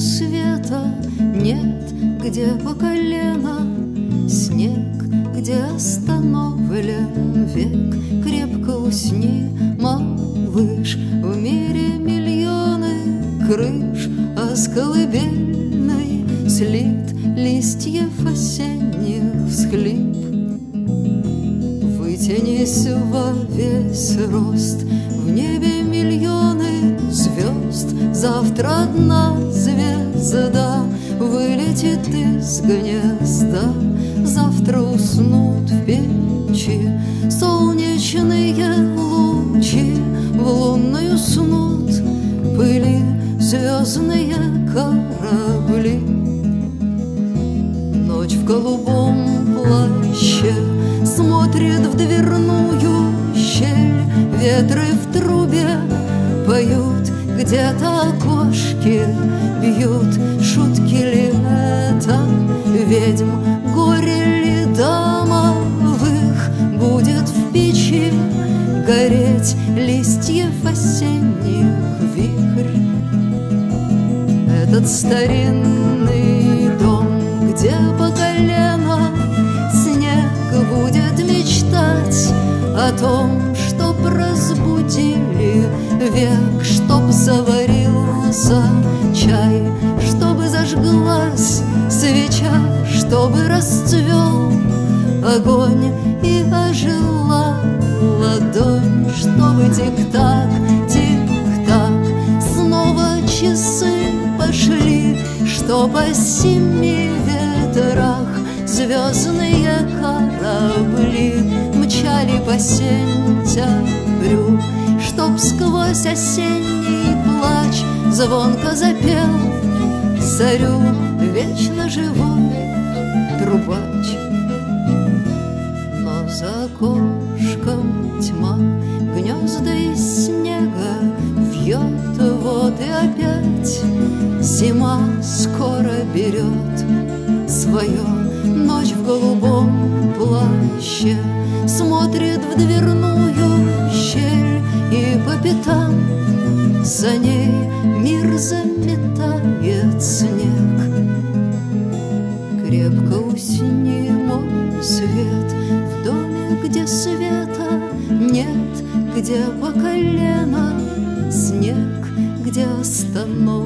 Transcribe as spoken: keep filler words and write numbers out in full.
света нет, где по колено, снег, где остановлен век. Крепко усни, малыш, в мире миллионы крыш, а с колыбельной слит листьев осенних всхлип. Вытянись во весь рост, в небе миллионы звезд. Завтра одна звезда вылетит из гнезда. Завтра уснут в печи солнечные лучи, в лунной уснут пыли звездные корабли. Ночь в голубом плаще смотрит в дверную щель. Ветры в трубе поют, где-то окошки бьют. Шутки ли это ведьм, горе ли домовых? Будет в печи гореть листьев осенних вихрь. Этот старинный дом, где по колено снег, будет мечтать о том, чтоб разбудили век, чтоб заварился чай, чтобы зажглась свеча, чтобы расцвел огонь и ожила ладонь, чтобы тик-так, тик-так снова часы пошли, что по семи ветрах звездные корабли мчали по сентябрю, чтоб сквозь осенний плач звонко запел зарю вечно живой трубач. Но за окошком тьма гнезда из снега вьет, вот и опять зима скоро берет свое. Ночь в голубом плаще смотрит в дверную щель, и по пятам за ней мир заметает снег. Крепко усни, мой свет, в доме, где света нет, где по колено снег, где остановлен